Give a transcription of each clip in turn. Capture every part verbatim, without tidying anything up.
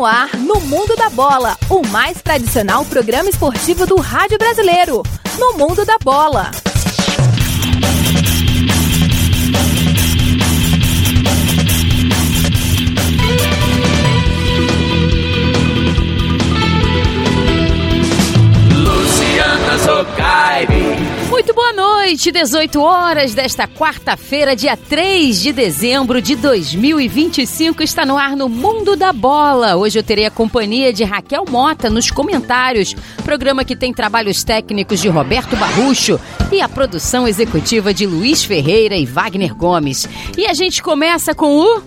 ar, no Mundo da Bola, o mais tradicional programa esportivo do rádio brasileiro. No Mundo da Bola. Luciana Zocaire. Muito boa noite, dezoito horas desta quarta-feira, dia três de dezembro de dois mil e vinte e cinco, está no ar no Mundo da Bola. Hoje eu terei a companhia de Raquel Mota nos comentários, programa que tem trabalhos técnicos de Roberto Barrucho e a produção executiva de Luiz Ferreira e Wagner Gomes. E a gente começa com o...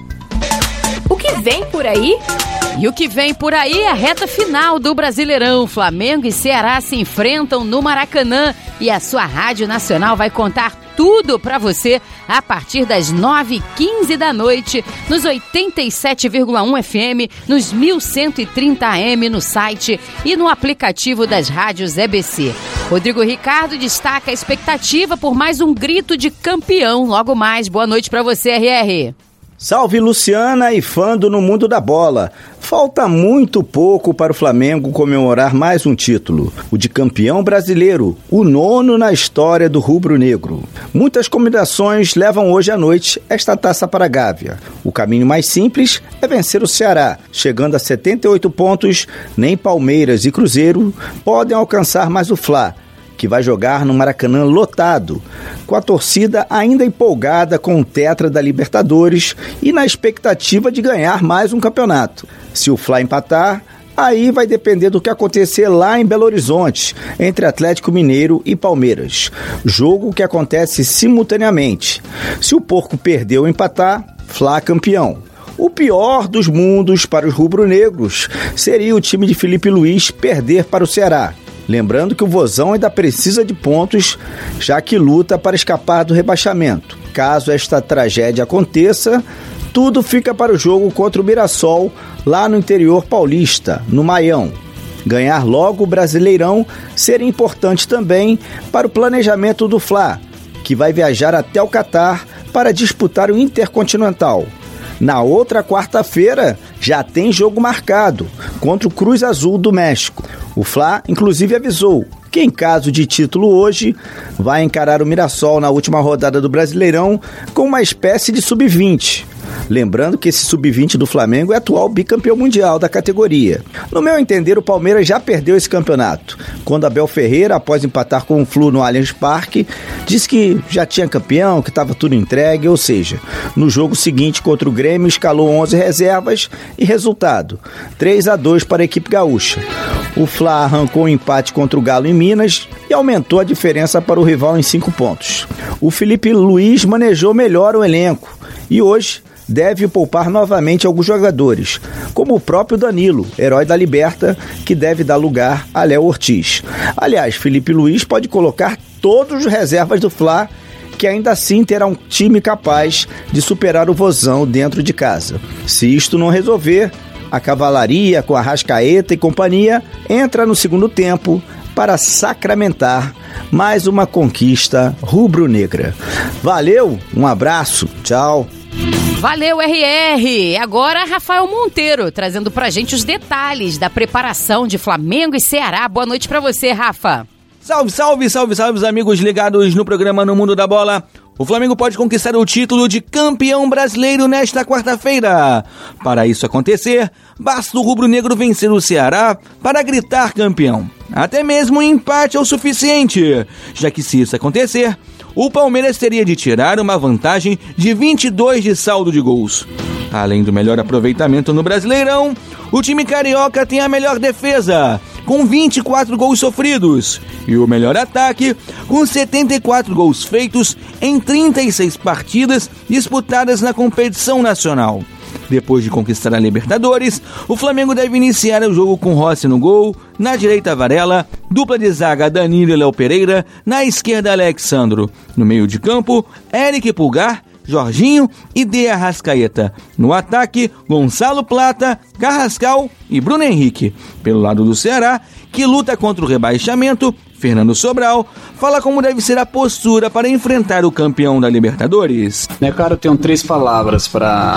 O que vem por aí? E o que vem por aí é a reta final do Brasileirão. Flamengo e Ceará se enfrentam no Maracanã e a sua Rádio Nacional vai contar tudo pra você a partir das nove e quinze da noite, nos oitenta e sete vírgula um F M, nos mil cento e trinta A M no site e no aplicativo das rádios E B C. Rodrigo Ricardo destaca a expectativa por mais um grito de campeão. Logo mais, boa noite pra você, R R. Salve Luciana e fã do No Mundo da Bola. Falta muito pouco para o Flamengo comemorar mais um título, o de campeão brasileiro, o nono na história do rubro-negro. Muitas combinações levam hoje à noite esta taça para a Gávea. O caminho mais simples é vencer o Ceará, chegando a setenta e oito pontos, nem Palmeiras e Cruzeiro podem alcançar mais o Fla, que vai jogar no Maracanã lotado, com a torcida ainda empolgada com o tetra da Libertadores e na expectativa de ganhar mais um campeonato. Se o Fla empatar, aí vai depender do que acontecer lá em Belo Horizonte, entre Atlético Mineiro e Palmeiras. Jogo que acontece simultaneamente. Se o Porco perder ou empatar, Fla campeão. O pior dos mundos para os rubro-negros seria o time de Felipe Luiz perder para o Ceará. Lembrando que o Vozão ainda precisa de pontos, já que luta para escapar do rebaixamento. Caso esta tragédia aconteça, tudo fica para o jogo contra o Mirassol, lá no interior paulista, no Maião. Ganhar logo o Brasileirão seria importante também para o planejamento do Fla, que vai viajar até o Catar para disputar o Intercontinental. Na outra quarta-feira, já tem jogo marcado contra o Cruz Azul do México. O Fla, inclusive, avisou que, em caso de título hoje, vai encarar o Mirassol na última rodada do Brasileirão com uma espécie de sub vinte. Lembrando que esse sub vinte do Flamengo é atual bicampeão mundial da categoria. No meu entender, o Palmeiras já perdeu esse campeonato, quando Abel Ferreira, após empatar com o Flu no Allianz Parque, disse que já tinha campeão, que estava tudo entregue, ou seja, no jogo seguinte contra o Grêmio escalou onze reservas e resultado, três a dois para a equipe gaúcha. O Fla arrancou um empate contra o Galo em Minas e aumentou a diferença para o rival em cinco pontos. O Felipe Luiz manejou melhor o elenco e hoje deve poupar novamente alguns jogadores, como o próprio Danilo, herói da Liberta, que deve dar lugar a Léo Ortiz. Aliás, Felipe Luiz pode colocar todos os reservas do Fla, que ainda assim terá um time capaz de superar o Vozão dentro de casa. Se isto não resolver, a cavalaria com Arrascaeta e companhia entra no segundo tempo para sacramentar mais uma conquista rubro-negra. Valeu, um abraço, tchau. Valeu, R R! Agora, Rafael Monteiro, trazendo pra gente os detalhes da preparação de Flamengo e Ceará. Boa noite pra você, Rafa. Salve, salve, salve, salve, os amigos ligados no programa No Mundo da Bola. O Flamengo pode conquistar o título de campeão brasileiro nesta quarta-feira. Para isso acontecer, basta o rubro-negro vencer o Ceará para gritar campeão. Até mesmo um empate é o suficiente, já que se isso acontecer, o Palmeiras teria de tirar uma vantagem de vinte e dois de saldo de gols. Além do melhor aproveitamento no Brasileirão, o time carioca tem a melhor defesa, com vinte e quatro gols sofridos, e o melhor ataque, com setenta e quatro gols feitos em trinta e seis partidas disputadas na competição nacional. Depois de conquistar a Libertadores, o Flamengo deve iniciar o jogo com Rossi no gol, na direita Varela, dupla de zaga Danilo e Léo Pereira, na esquerda Alexandro, no meio de campo, Eric Pulgar, Jorginho e De Arrascaeta. No ataque, Gonçalo Plata, Carrascal e Bruno Henrique. Pelo lado do Ceará, que luta contra o rebaixamento, Fernando Sobral fala como deve ser a postura para enfrentar o campeão da Libertadores. Né, cara, eu tenho três palavras para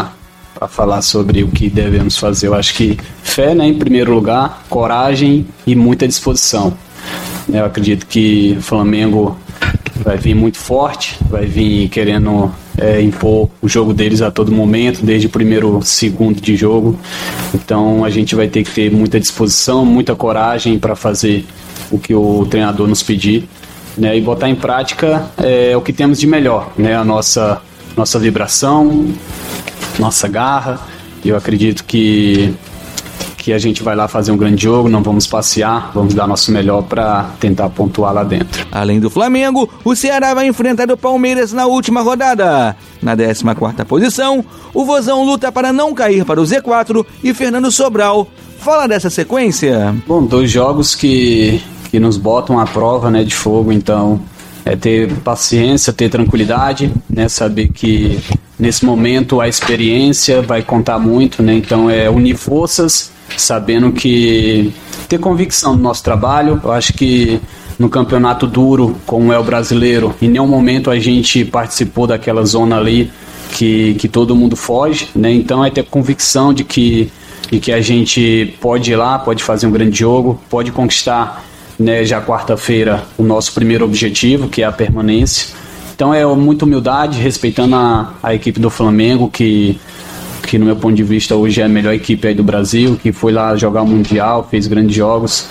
para falar sobre o que devemos fazer. Eu acho que fé, né, em primeiro lugar, coragem e muita disposição. Eu acredito que o Flamengo vai vir muito forte, vai vir querendo é, impor o jogo deles a todo momento, desde o primeiro segundo de jogo. Então a gente vai ter que ter muita disposição, muita coragem para fazer o que o treinador nos pedir, né, e botar em prática é, o que temos de melhor, né, a nossa, nossa vibração, nossa garra. Eu acredito que que a gente vai lá fazer um grande jogo, não vamos passear, vamos dar nosso melhor para tentar pontuar lá dentro. Além do Flamengo, o Ceará vai enfrentar o Palmeiras na última rodada. Na décima quarta posição, o Vozão luta para não cair para o Z quatro e Fernando Sobral fala dessa sequência. Bom, dois jogos que, que nos botam à prova, né, de fogo, então é ter paciência, ter tranquilidade, né, saber que nesse momento a experiência vai contar muito, né, então é unir forças, sabendo que ter convicção no nosso trabalho. Eu acho que no campeonato duro, como é o brasileiro, em nenhum momento a gente participou daquela zona ali que, que todo mundo foge, né? Então é ter convicção de que, de que a gente pode ir lá, pode fazer um grande jogo, pode conquistar, né, já quarta-feira o nosso primeiro objetivo, que é a permanência. Então é muita humildade, respeitando a, a equipe do Flamengo, que que no meu ponto de vista hoje é a melhor equipe aí do Brasil, que foi lá jogar o Mundial, fez grandes jogos,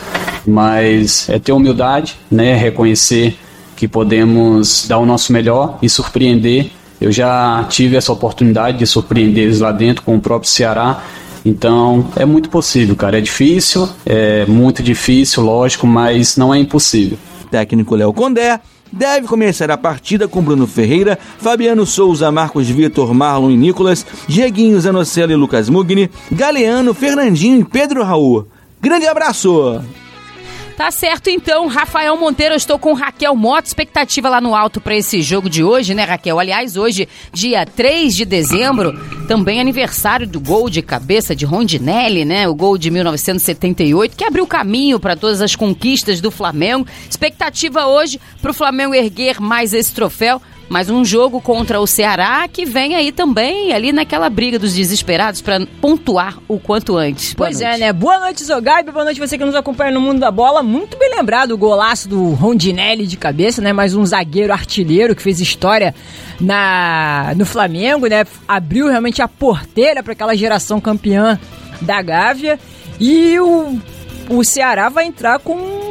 mas é ter humildade, né, reconhecer que podemos dar o nosso melhor e surpreender. Eu já tive essa oportunidade de surpreender eles lá dentro com o próprio Ceará, então é muito possível, cara, é difícil, é muito difícil, lógico, mas não é impossível. Técnico Léo Condé deve começar a partida com Bruno Ferreira, Fabiano Souza, Marcos Vitor, Marlon e Nicolas, Dieguinho, Zanocelo e Lucas Mugni, Galeano, Fernandinho e Pedro Raul. Grande abraço! Tá certo, então, Rafael Monteiro, eu estou com Raquel Mota, expectativa lá no alto para esse jogo de hoje, né, Raquel? Aliás, hoje, dia três de dezembro, também aniversário do gol de cabeça de Rondinelli, né? O gol de mil novecentos e setenta e oito, que abriu caminho para todas as conquistas do Flamengo. Expectativa hoje para o Flamengo erguer mais esse troféu. Mais um jogo contra o Ceará, que vem aí também, ali naquela briga dos desesperados para pontuar o quanto antes. Boa pois noite. é, né? Boa noite, Zogaib. Boa noite você que nos acompanha no Mundo da Bola. Muito bem lembrado o golaço do Rondinelli de cabeça, né? Mais um zagueiro artilheiro que fez história na, no Flamengo, né? Abriu realmente a porteira para aquela geração campeã da Gávea. E o, o Ceará vai entrar com...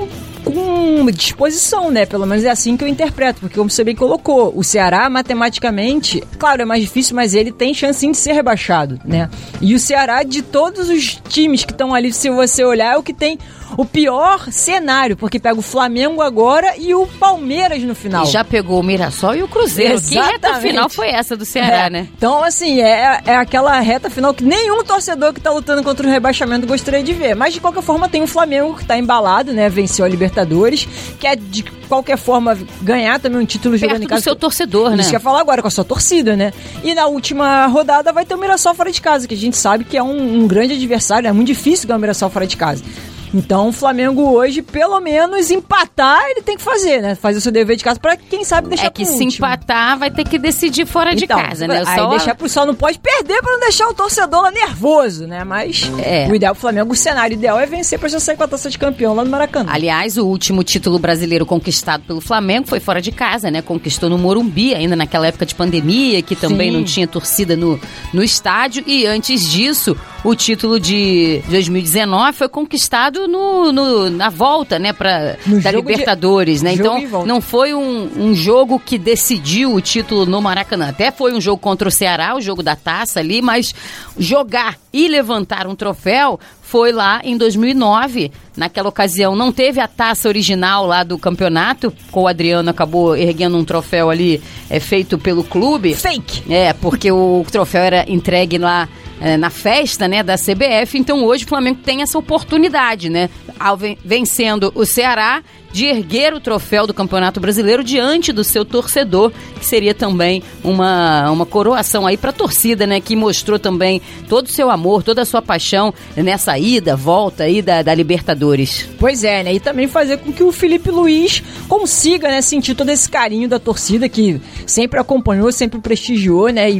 com disposição, né? Pelo menos é assim que eu interpreto, porque como você bem colocou, o Ceará, matematicamente, claro, é mais difícil, mas ele tem chance sim de ser rebaixado, né? E o Ceará, de todos os times que estão ali, se você olhar, é o que tem o pior cenário, porque pega o Flamengo agora e o Palmeiras no final. E já pegou o Mirassol e o Cruzeiro. Exatamente. Que reta final foi essa do Ceará, é. né? Então, assim, é, é aquela reta final que nenhum torcedor que tá lutando contra o rebaixamento gostaria de ver. Mas, de qualquer forma, tem o Flamengo que tá embalado, né? Venceu a Libertadores, quer, de qualquer forma, ganhar também um título perto jogando em casa. do seu torcedor, né? Isso que eu ia falar agora, com a sua torcida, né? E na última rodada vai ter o Mirassol fora de casa, que a gente sabe que é um, um grande adversário, é muito difícil ganhar o Mirassol fora de casa. Então o Flamengo hoje, pelo menos, empatar ele tem que fazer, né? Fazer o seu dever de casa pra, quem sabe, deixar É que pro se último. Empatar, vai ter que decidir fora Então, de casa, né? Aí Só... deixar pro sol, não pode perder pra não deixar o torcedor lá nervoso, né? Mas É. o ideal pro Flamengo, o cenário ideal é vencer pra já sair com a taça de campeão lá no Maracanã. Aliás, o último título brasileiro conquistado pelo Flamengo foi fora de casa, né? Conquistou no Morumbi, ainda naquela época de pandemia, que também Sim. não tinha torcida no, no estádio. E antes disso, o título de dois mil e dezenove foi conquistado no, no, na volta, né? Pra, No da jogo de- Libertadores, né? jogo e Então, volta. não foi um, um jogo que decidiu o título no Maracanã. Até foi um jogo contra o Ceará, o jogo da taça ali, mas jogar e levantar um troféu foi lá em dois mil e nove. Naquela ocasião não teve a taça original lá do campeonato, com o Adriano acabou erguendo um troféu ali é, feito pelo clube. Fake! É, porque o troféu era entregue lá é, na festa, né, da C B F. Então hoje o Flamengo tem essa oportunidade, né, ao ven- vencendo o Ceará, de erguer o troféu do Campeonato Brasileiro diante do seu torcedor, que seria também uma, uma coroação aí para a torcida, né, que mostrou também todo o seu amor, toda a sua paixão nessa ida, volta aí da, da Libertadores. Pois é, né? E também fazer com que o Felipe Luiz consiga, né, sentir todo esse carinho da torcida que sempre acompanhou, sempre prestigiou, né? E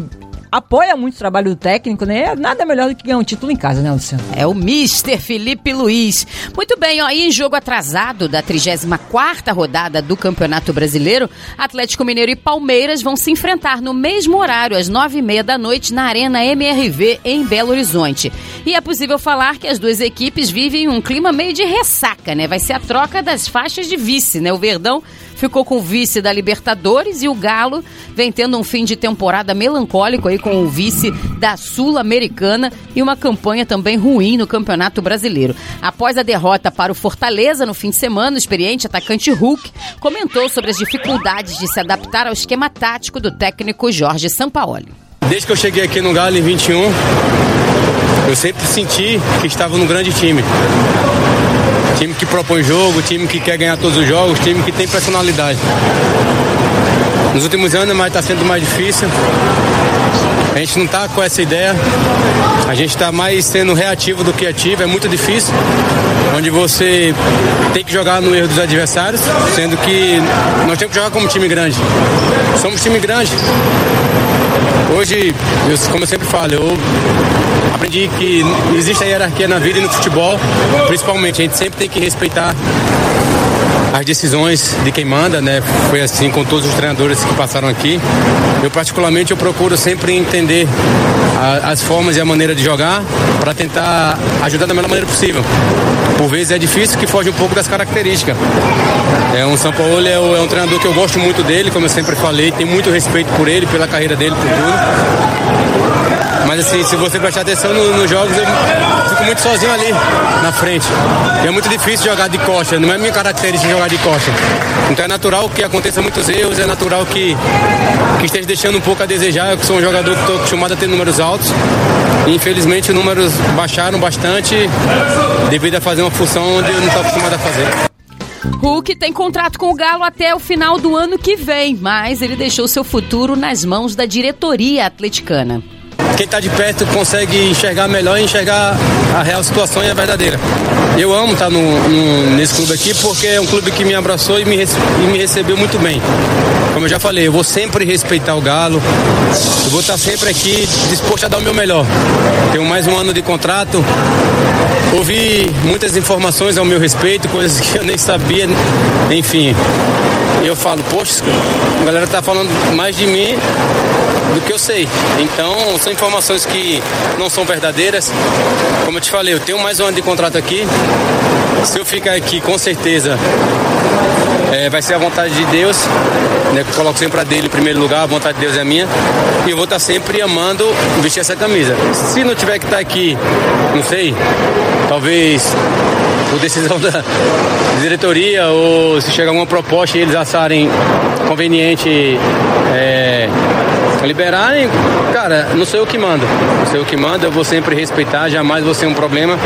apoia muito o trabalho do técnico, né? Nada melhor do que ganhar um título em casa, né, Luciano? É o mister Felipe Luiz. Muito bem, ó, e em jogo atrasado da trigésima quarta rodada do Campeonato Brasileiro, Atlético Mineiro e Palmeiras vão se enfrentar no mesmo horário, às nove e meia da noite, na Arena M R V, em Belo Horizonte. E é possível falar que as duas equipes vivem um clima meio de ressaca, né? Vai ser a troca das faixas de vice, né? O Verdão ficou com o vice da Libertadores e o Galo vem tendo um fim de temporada melancólico aí com o vice da Sul-Americana e uma campanha também ruim no Campeonato Brasileiro. Após a derrota para o Fortaleza no fim de semana, o experiente atacante Hulk comentou sobre as dificuldades de se adaptar ao esquema tático do técnico Jorge Sampaoli. Desde que eu cheguei aqui no Galo em vinte e um, eu sempre senti que estava num grande time. Time que propõe jogo, time que quer ganhar todos os jogos, time que tem personalidade. Nos últimos anos, mas está sendo mais difícil. A gente não está com essa ideia. A gente está mais sendo reativo do que ativo. É muito difícil. Onde você tem que jogar no erro dos adversários, sendo que nós temos que jogar como time grande. Somos time grande. Hoje, eu, como eu sempre falo, eu aprendi que existe a hierarquia na vida e no futebol, principalmente. A gente sempre tem que respeitar as decisões de quem manda, né? Foi assim com todos os treinadores que passaram aqui. Eu, particularmente, eu procuro sempre entender a, as formas e a maneira de jogar para tentar ajudar da melhor maneira possível. Por vezes é difícil, que foge um pouco das características. É um Sampaoli é, é um treinador que eu gosto muito dele, como eu sempre falei, tenho muito respeito por ele, pela carreira dele, por tudo. Mas assim, se você prestar atenção nos no jogos, eu fico muito sozinho ali na frente. E é muito difícil jogar de costa, não é minha característica jogar de costa. Então é natural que aconteça muitos erros, é natural que, que esteja deixando um pouco a desejar. Eu sou um jogador que estou acostumado a ter números altos. E infelizmente os números baixaram bastante devido a fazer uma função onde eu não estou acostumado a fazer. Hulk tem contrato com o Galo até o final do ano que vem, mas ele deixou seu futuro nas mãos da diretoria atleticana. Quem está de perto consegue enxergar melhor e enxergar a real situação e a verdadeira. Eu amo estar no, no, nesse clube aqui porque é um clube que me abraçou e me, e me recebeu muito bem. Como eu já falei, eu vou sempre respeitar o Galo, eu vou estar sempre aqui disposto a dar o meu melhor. Tenho mais um ano de contrato, ouvi muitas informações ao meu respeito, coisas que eu nem sabia, enfim. Eu falo, poxa, a galera está falando mais de mim do que eu sei. Então, são informações que não são verdadeiras. Como eu te falei, eu tenho mais um ano de contrato aqui. Se eu ficar aqui, com certeza, é, vai ser a vontade de Deus, né? Eu coloco sempre a dele em primeiro lugar, a vontade de Deus é a minha. E eu vou estar sempre amando vestir essa camisa. Se não tiver que estar aqui, não sei, talvez por decisão da diretoria ou se chegar alguma proposta e eles acharem conveniente é, liberarem, cara, não sou eu que mando. Não sou eu que mando, eu vou sempre respeitar, jamais vou ser um problema.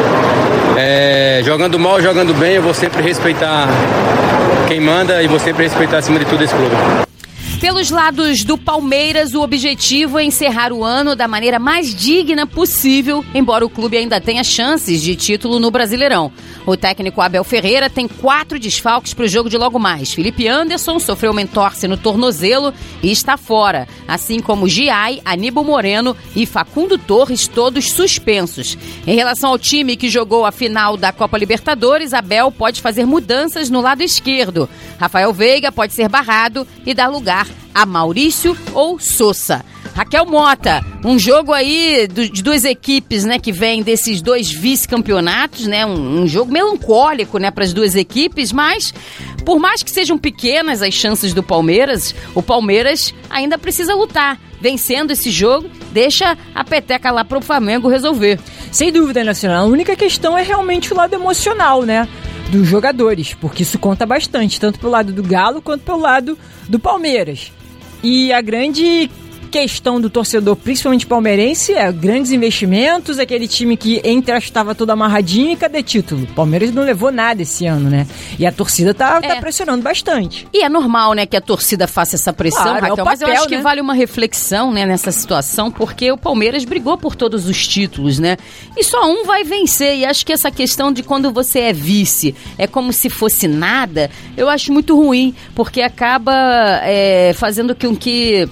É, jogando mal, jogando bem, eu vou sempre respeitar quem manda e vou sempre respeitar acima de tudo esse clube. Pelos lados do Palmeiras, o objetivo é encerrar o ano da maneira mais digna possível, embora o clube ainda tenha chances de título no Brasileirão. O técnico Abel Ferreira tem quatro desfalques para o jogo de logo mais. Felipe Anderson sofreu uma entorse no tornozelo e está fora, assim como Giai, Aníbal Moreno e Facundo Torres, todos suspensos. Em relação ao time que jogou a final da Copa Libertadores, Abel pode fazer mudanças no lado esquerdo. Rafael Veiga pode ser barrado e dar lugar a Maurício ou Sousa. Raquel Mota, um jogo aí do, de duas equipes, né, que vem desses dois vice-campeonatos, né, um, um jogo melancólico, né, para as duas equipes, mas por mais que sejam pequenas as chances do Palmeiras, o Palmeiras ainda precisa lutar. Vencendo esse jogo, deixa a peteca lá pro Flamengo resolver. Sem dúvida, Nacional. A única questão é realmente o lado emocional, né, dos jogadores, porque isso conta bastante, tanto pelo lado do Galo quanto pelo lado do Palmeiras. E a grande questão do torcedor, principalmente palmeirense, é grandes investimentos, aquele time que entre estava todo amarradinho e cadê título? Palmeiras não levou nada esse ano, né? E a torcida tá, é. tá pressionando bastante. E é normal, né, que a torcida faça essa pressão, claro, Raquel, é papel, mas eu acho que né? vale uma reflexão, né, nessa situação, porque o Palmeiras brigou por todos os títulos, né? E só um vai vencer, e acho que essa questão de quando você é vice, é como se fosse nada, eu acho muito ruim, porque acaba é, fazendo com que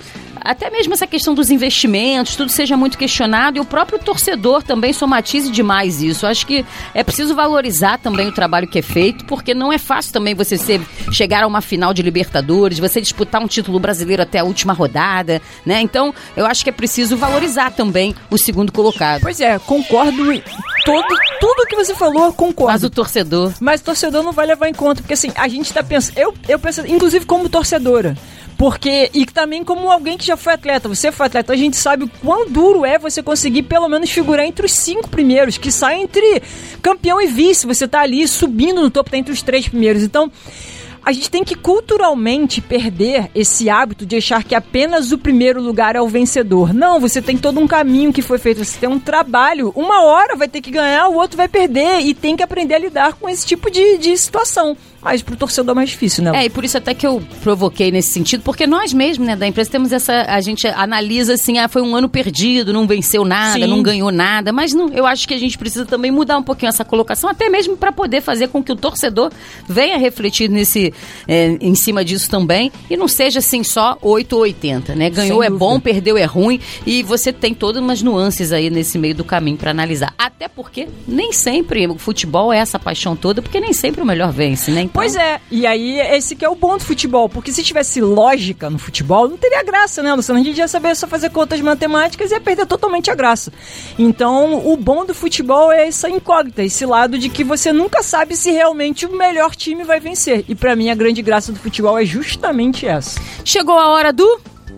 até mesmo essa questão dos investimentos, tudo seja muito questionado e o próprio torcedor também somatize demais isso. Acho que é preciso valorizar também o trabalho que é feito, porque não é fácil também você ser, chegar a uma final de Libertadores, você disputar um título brasileiro até a última rodada, né? Então, eu acho que é preciso valorizar também o segundo colocado. Pois é, concordo em todo, tudo que você falou, concordo. Mas o torcedor... Mas o torcedor não vai levar em conta, porque assim, a gente tá pensando... Eu, eu penso, inclusive como torcedora, porque, e também como alguém que já foi atleta, você foi atleta, a gente sabe o quão duro é você conseguir pelo menos figurar entre os cinco primeiros, que sai entre campeão e vice, você tá ali subindo no topo, tá entre os três primeiros, então... A gente tem que culturalmente perder esse hábito de achar que apenas o primeiro lugar é o vencedor. Não, você tem todo um caminho que foi feito, você tem um trabalho. Uma hora vai ter que ganhar, o outro vai perder e tem que aprender a lidar com esse tipo de, de situação. Mas pro torcedor é mais difícil, né? É, e por isso até que eu provoquei nesse sentido, porque nós mesmos, né, da empresa, temos essa, a gente analisa assim, ah, foi um ano perdido, não venceu nada, Sim. não ganhou nada, mas não, eu acho que a gente precisa também mudar um pouquinho essa colocação, até mesmo para poder fazer com que o torcedor venha refletir nesse, é, em cima disso também, e não seja assim só oito ou oitenta, né? Ganhou é bom, perdeu é ruim, e você tem todas umas nuances aí nesse meio do caminho para analisar. Até porque nem sempre o futebol é essa paixão toda, porque nem sempre o melhor vence, né? Então... Pois é, e aí esse que é o bom do futebol, porque se tivesse lógica no futebol, não teria graça, né, Luciano? A gente ia saber só fazer contas matemáticas e ia perder totalmente a graça. Então, o bom do futebol é essa incógnita, esse lado de que você nunca sabe se realmente o melhor time vai vencer. E pra mim, a grande graça do futebol é justamente essa. Chegou a hora do...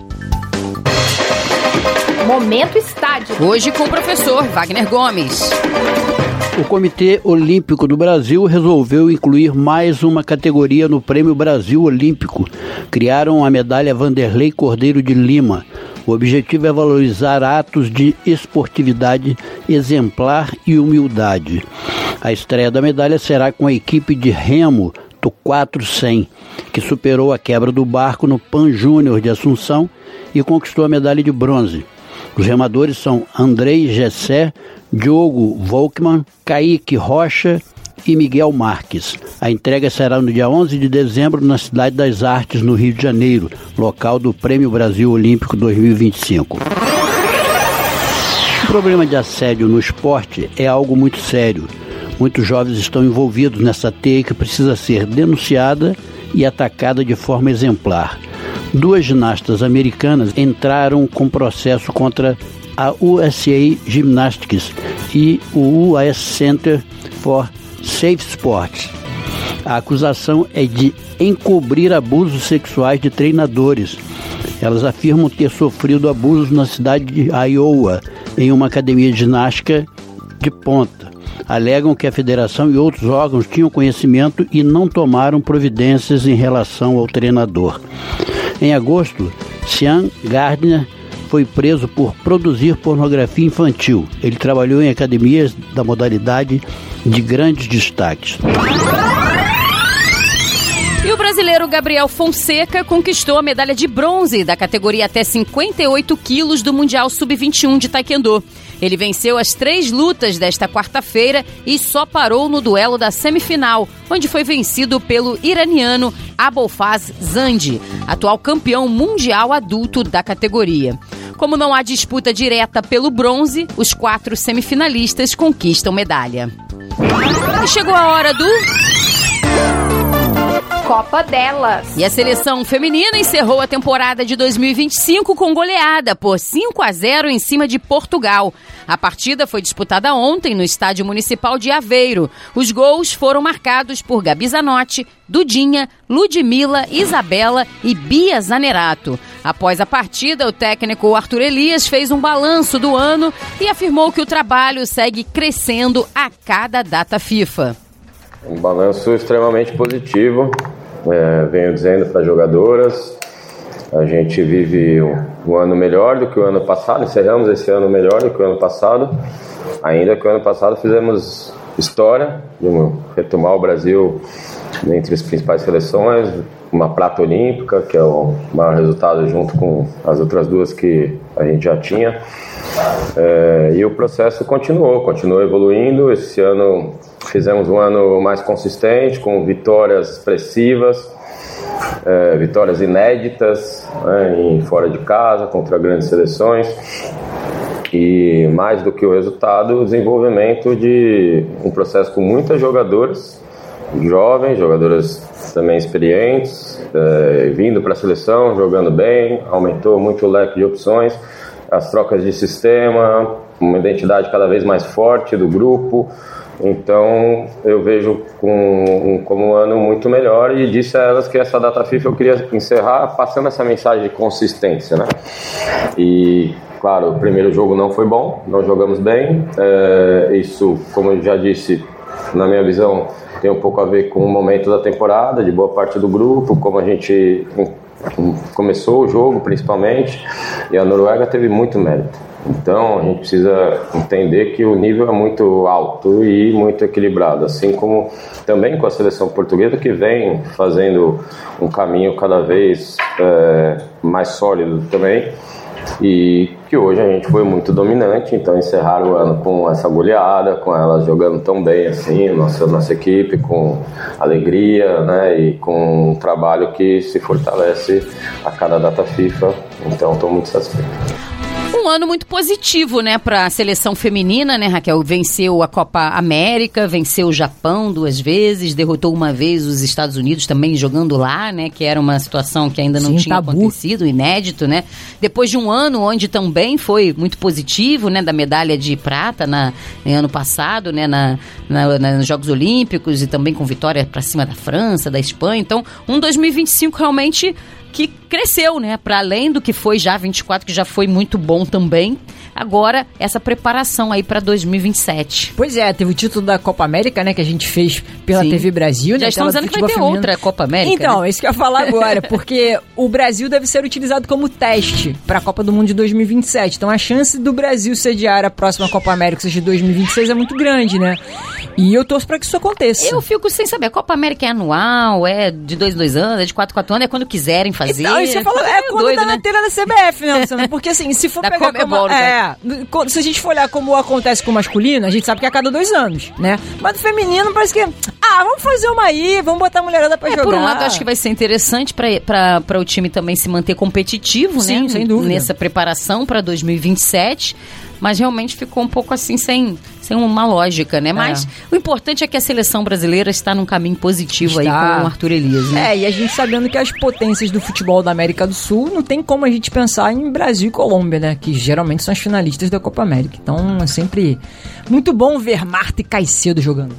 Momento Estádio. Hoje com o professor Wagner Gomes. O Comitê Olímpico do Brasil resolveu incluir mais uma categoria no Prêmio Brasil Olímpico. Criaram a medalha Vanderlei Cordeiro de Lima. O objetivo é valorizar atos de esportividade exemplar e humildade. A estreia da medalha será com a equipe de remo do quatro cem, que superou a quebra do barco no Pan Júnior de Assunção e conquistou a medalha de bronze. Os remadores são Andrei Gessé, Diogo Volkmann, Kaique Rocha e Miguel Marques. A entrega será no dia onze de dezembro na Cidade das Artes, no Rio de Janeiro, local do Prêmio Brasil Olímpico dois mil e vinte e cinco. O problema de assédio no esporte é algo muito sério. Muitos jovens estão envolvidos nessa teia que precisa ser denunciada e atacada de forma exemplar. Duas ginastas americanas entraram com processo contra a U S A Gymnastics e o U S Center for Safe Sports. A acusação é de encobrir abusos sexuais de treinadores. Elas afirmam ter sofrido abusos na cidade de Iowa, em uma academia de ginástica de ponta. Alegam que a federação e outros órgãos tinham conhecimento e não tomaram providências em relação ao treinador. Em agosto, Sean Gardner foi preso por produzir pornografia infantil. Ele trabalhou em academias da modalidade de grandes destaques. E o brasileiro Gabriel Fonseca conquistou a medalha de bronze da categoria até cinquenta e oito quilos do Mundial sub vinte e um de Taekwondo. Ele venceu as três lutas desta quarta-feira e só parou no duelo da semifinal, onde foi vencido pelo iraniano Abolfaz Zandi, atual campeão mundial adulto da categoria. Como não há disputa direta pelo bronze, os quatro semifinalistas conquistam medalha. E chegou a hora do... Copa delas. E a seleção feminina encerrou a temporada de dois mil e vinte e cinco com goleada por cinco a zero em cima de Portugal. A partida foi disputada ontem no Estádio Municipal de Aveiro. Os gols foram marcados por Gabi Zanotti, Dudinha, Ludmila, Isabela e Bia Zanerato. Após a partida, o técnico Arthur Elias fez um balanço do ano e afirmou que o trabalho segue crescendo a cada data FIFA. Um balanço extremamente positivo, é, venho dizendo para as jogadoras, a gente vive um, um ano melhor do que o ano passado, encerramos esse ano melhor do que o ano passado, ainda que o ano passado fizemos história, de retomar o Brasil entre as principais seleções, uma prata olímpica, que é o maior resultado junto com as outras duas que a gente já tinha, é, e o processo continuou, continuou evoluindo. Esse ano fizemos um ano mais consistente, com vitórias expressivas, é, vitórias inéditas, né, em fora de casa, contra grandes seleções. E mais do que o resultado, o desenvolvimento de um processo com muitas jogadoras jovens, jogadoras também experientes, é, vindo para a seleção, jogando bem, aumentou muito o leque de opções, as trocas de sistema, uma identidade cada vez mais forte do grupo. Então eu vejo com, um, como um ano muito melhor, e disse a elas que essa data FIFA eu queria encerrar passando essa mensagem de consistência, né? E claro, o primeiro jogo não foi bom, não jogamos bem, é, isso, como eu já disse, na minha visão tem um pouco a ver com o momento da temporada, de boa parte do grupo, como a gente começou o jogo principalmente, e a Noruega teve muito mérito. Então a gente precisa entender que o nível é muito alto e muito equilibrado, assim como também com a seleção portuguesa, que vem fazendo um caminho cada vez é, mais sólido também, e que hoje a gente foi muito dominante. Então encerrar o ano com essa goleada, com elas jogando tão bem assim, nossa, nossa equipe com alegria, né, e com um trabalho que se fortalece a cada data FIFA. Então estou muito satisfeito. Um ano muito positivo, né, para a seleção feminina, né, Raquel? Venceu a Copa América, venceu o Japão duas vezes, derrotou uma vez os Estados Unidos também jogando lá, né, que era uma situação que ainda não Sim, tinha tabu. acontecido, inédito, né? Depois de um ano onde também foi muito positivo, né, da medalha de prata na, no ano passado, né, na, na, na, nos Jogos Olímpicos, e também com vitória para cima da França, da Espanha. Então, um dois mil e vinte e cinco realmente que cresceu, né? Para além do que foi já vinte e quatro, que já foi muito bom também. Agora, essa preparação aí para dois mil e vinte e sete. Pois é, teve o título da Copa América, né? Que a gente fez pela Sim. T V Brasil. Já né, estamos dizendo que vai ter feminino. outra Copa América. Então, né? é isso que eu ia falar agora. Porque o Brasil deve ser utilizado como teste para a Copa do Mundo de dois mil e vinte e sete. Então, a chance do Brasil sediar a próxima Copa América de dois mil e vinte e seis é muito grande, né? E eu torço para que isso aconteça. Eu fico sem saber. A Copa América é anual, é de dois em dois anos, é de quatro em quatro anos, é quando quiserem fazer. Então, isso eu falo, é, é quando doido, dá né? na telha da C B F, né, Luciano? Porque assim, se for da pegar como, como, é, se a gente for olhar como acontece com o masculino, a gente sabe que é a cada dois anos, né? Mas o feminino parece que, ah, vamos fazer uma aí, vamos botar a mulherada pra é, jogar. Por um lado, acho que vai ser interessante pra, pra, pra o time também se manter competitivo, Sim, né? sem dúvida. Nessa preparação pra dois mil e vinte e sete. Mas realmente ficou um pouco assim, sem, sem uma lógica, né? Mas é. o importante é que a seleção brasileira está num caminho positivo está. aí com o Arthur Elias, né? É, e a gente sabendo que as potências do futebol da América do Sul, não tem como a gente pensar em Brasil e Colômbia, né? Que geralmente são as finalistas da Copa América. Então, é sempre muito bom ver Marta e Caicedo jogando.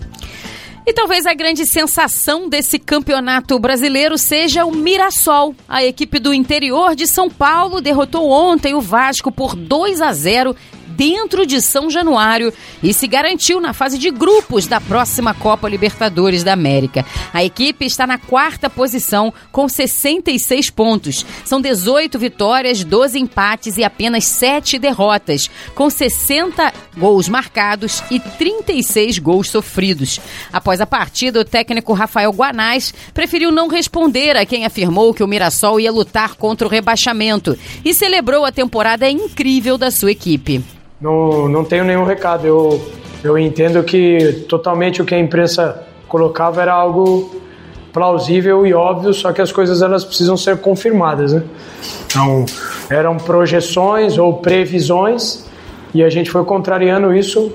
E talvez a grande sensação desse campeonato brasileiro seja o Mirassol. A equipe do interior de São Paulo derrotou ontem o Vasco por dois a zero dentro de São Januário e se garantiu na fase de grupos da próxima Copa Libertadores da América. A equipe está na quarta posição com sessenta e seis pontos. São dezoito vitórias, doze empates e apenas sete derrotas, com sessenta gols marcados e trinta e seis gols sofridos. Após a partida, o técnico Rafael Guanais preferiu não responder a quem afirmou que o Mirassol ia lutar contra o rebaixamento e celebrou a temporada incrível da sua equipe. Não, não tenho nenhum recado. Eu, eu entendo que totalmente o que a imprensa colocava era algo plausível e óbvio, só que as coisas elas precisam ser confirmadas, né? Então, eram projeções ou previsões e a gente foi contrariando isso.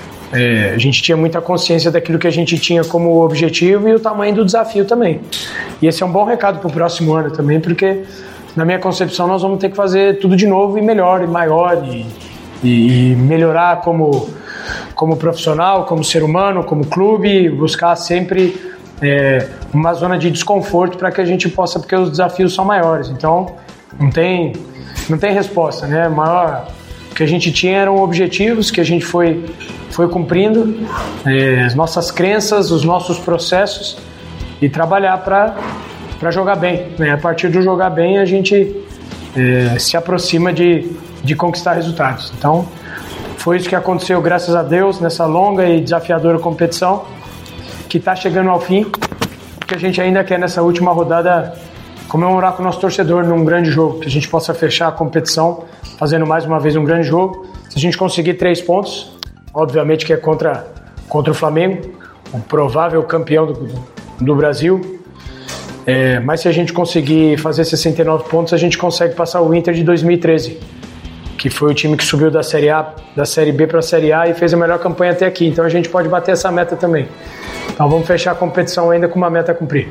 É, a gente tinha muita consciência daquilo que a gente tinha como objetivo e o tamanho do desafio também. E esse é um bom recado para o próximo ano também, porque na minha concepção nós vamos ter que fazer tudo de novo e melhor e maior e e melhorar como, como profissional, como ser humano, como clube, buscar sempre é, uma zona de desconforto para que a gente possa, porque os desafios são maiores. Então, não tem, não tem resposta, né? Maior, o que a gente tinha eram objetivos que a gente foi, foi cumprindo, é, as nossas crenças, os nossos processos e trabalhar para para jogar bem, né? A partir do jogar bem, a gente é, se aproxima de de conquistar resultados. Então, foi isso que aconteceu, graças a Deus, nessa longa e desafiadora competição, que está chegando ao fim, que a gente ainda quer, nessa última rodada, comemorar com o nosso torcedor num grande jogo, que a gente possa fechar a competição fazendo mais uma vez um grande jogo. Se a gente conseguir três pontos, obviamente que é contra, contra o Flamengo, o provável campeão do, do Brasil, É, mas se a gente conseguir fazer sessenta e nove pontos, a gente consegue passar o Inter de dois mil e treze, que foi o time que subiu da Série A, da Série B para a Série A e fez a melhor campanha até aqui. Então a gente pode bater essa meta também. Então vamos fechar a competição ainda com uma meta a cumprir.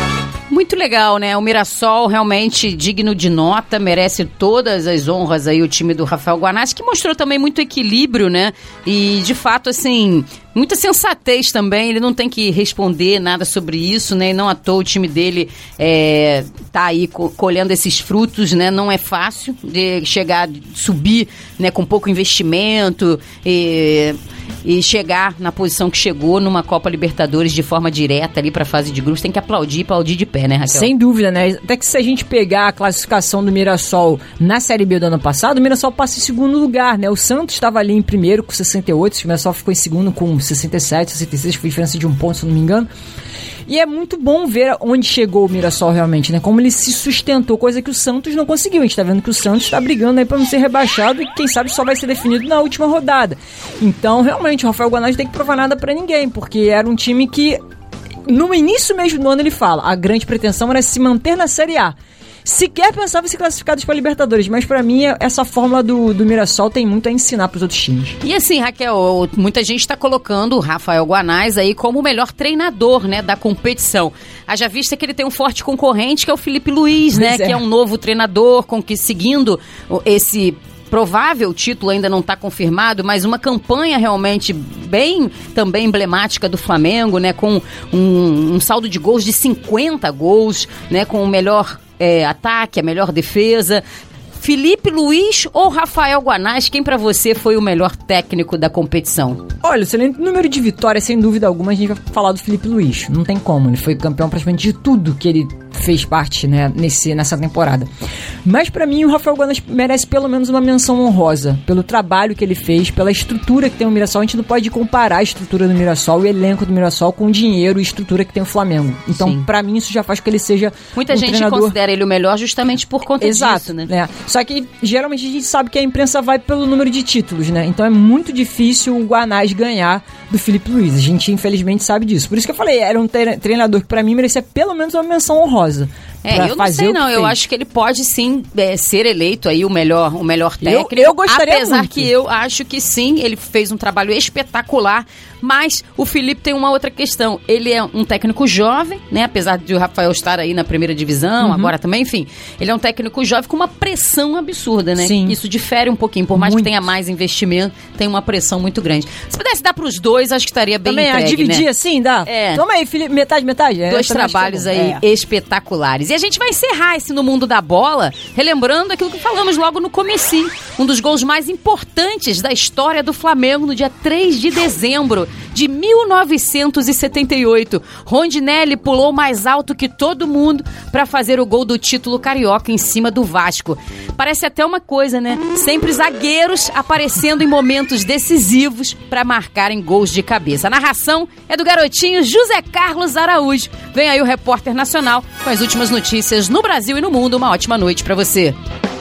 Muito legal, né? O Mirassol realmente digno de nota, merece todas as honras aí o time do Rafael Guanais, que mostrou também muito equilíbrio, né? E, de fato, assim, muita sensatez também, ele não tem que responder nada sobre isso, né? E não à toa o time dele é, tá aí co- colhendo esses frutos, né? Não é fácil de chegar, subir, né, com pouco investimento e... e chegar na posição que chegou numa Copa Libertadores de forma direta ali pra fase de grupos, tem que aplaudir, aplaudir de pé, né, Raquel? Sem dúvida, né? Até que se a gente pegar a classificação do Mirassol na Série B do ano passado, o Mirassol passa em segundo lugar, né? O Santos estava ali em primeiro com sessenta e oito, o Mirassol ficou em segundo com sessenta e sete, sessenta e seis, foi diferença de um ponto, se não me engano. E é muito bom ver onde chegou o Mirassol realmente, né? Como ele se sustentou, coisa que o Santos não conseguiu. A gente tá vendo que o Santos tá brigando aí pra não ser rebaixado e quem sabe só vai ser definido na última rodada. Então, realmente, o Rafael Guanais não tem que provar nada pra ninguém, porque era um time que, no início mesmo do ano, ele fala, a grande pretensão era se manter na Série A. Sequer pensava em ser classificados para Libertadores, mas pra mim essa fórmula do, do Mirassol tem muito a ensinar pros outros times. E assim, Raquel, muita gente está colocando o Rafael Guanais aí como o melhor treinador, né, da competição. Haja vista que ele tem um forte concorrente, que é o Felipe Luiz, né, Pois é. que é um novo treinador, com que seguindo esse provável título, ainda não está confirmado, mas uma campanha realmente bem também emblemática do Flamengo, né, com um, um saldo de gols de cinquenta gols, né, com o melhor É, ataque, a melhor defesa. Felipe Luiz ou Rafael Guanais, quem pra você foi o melhor técnico da competição? Olha, excelente número de vitórias, sem dúvida alguma, a gente vai falar do Felipe Luiz. Não tem como, ele foi campeão praticamente de tudo que ele fez parte, né, nesse, nessa temporada. Mas pra mim o Rafael Guanais merece pelo menos uma menção honrosa, pelo trabalho que ele fez, pela estrutura que tem o Mirassol. A gente não pode comparar a estrutura do Mirassol, o elenco do Mirassol, com o dinheiro e estrutura que tem o Flamengo. Então, Sim. pra mim, isso já faz com que ele seja Muita um gente treinador... considera ele o melhor justamente por conta Exato, disso, né? né? Só que geralmente a gente sabe que a imprensa vai pelo número de títulos, né? Então é muito difícil o Guanais ganhar do Felipe Luiz. A gente infelizmente sabe disso. Por isso que eu falei, era um tre- treinador que pra mim merecia pelo menos uma menção honrosa. É, eu não sei não, eu acho que ele pode sim é, ser eleito aí o melhor, o melhor técnico, eu gostaria apesar muito. que eu acho que sim, ele fez um trabalho espetacular, mas o Felipe tem uma outra questão, ele é um técnico jovem, né, apesar de o Rafael estar aí na primeira divisão, Uhum. agora também, enfim, ele é um técnico jovem com uma pressão absurda, né, Sim. isso difere um pouquinho, por mais Muito. que tenha mais investimento, tem uma pressão muito grande. Se pudesse dar pros dois, acho que estaria bem Também, a entregue, dividir né? assim, dá? É. Toma aí, Felipe, metade, metade. É, Dois também acho que trabalhos é bom. aí É. espetaculares. E a gente vai encerrar esse No Mundo da Bola, relembrando aquilo que falamos logo no comecinho. Um dos gols mais importantes da história do Flamengo no dia três de dezembro de mil novecentos e setenta e oito. Rondinelli pulou mais alto que todo mundo para fazer o gol do título carioca em cima do Vasco. Parece até uma coisa, né? Sempre zagueiros aparecendo em momentos decisivos para marcarem gols de cabeça. A narração é do garotinho José Carlos Araújo. Vem aí o repórter nacional com as últimas notícias no Brasil e no mundo. Uma ótima noite para você.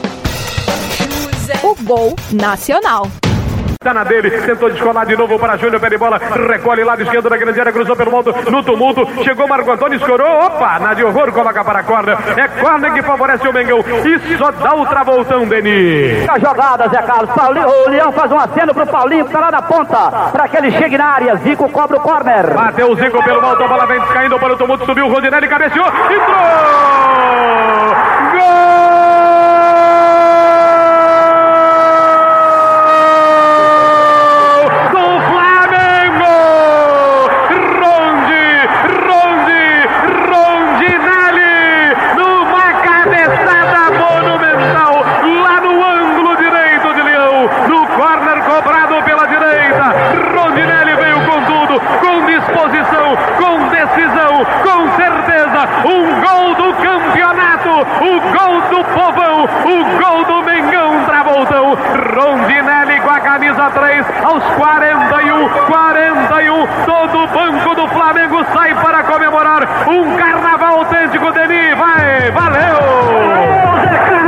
O Gol Nacional. Tá na dele, tentou descolar de novo para Júnior, pé de bola, recolhe lado esquerdo da grande área, cruzou pelo alto, no tumulto, chegou Marco Antônio, escorou, opa, na de horror, coloca para a corda, é corda que favorece o Mengão, e só dá o travoltão, Denis. A jogada, Zé Carlos, Paulinho, o Leão faz um aceno pro Paulinho, que tá lá na ponta, para que ele chegue na área, Zico cobra o corner. Bateu o Zico pelo alto, a bola vem caindo para o tumulto, subiu o Rondinelli, cabeceou, entrou! Gol! Um gol do campeonato, o gol do povão, o gol do Mengão Travoltão. Rondinelli com a camisa três aos quarenta e um, quarenta e um. Todo o banco do Flamengo sai para comemorar um carnaval autêntico. Denis, vai, valeu!